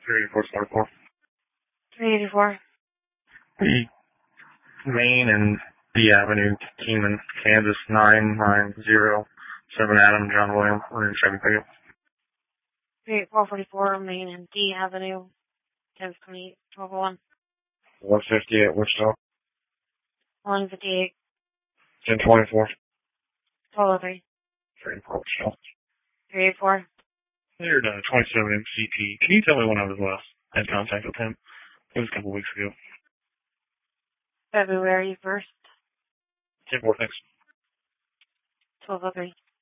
384. 384. Main and D Avenue, Keenan, Kansas 990. 7 John William, 173. 38444, Main and D Avenue, Kansas 28, 1201. 158 Wichita. 158. 1024. 1203. 384 Wichita. 384. Cleared 27 MCP. Can you tell me when I was last had contact with him? It was a couple weeks ago. February 1st. 10-4, thanks. 1203.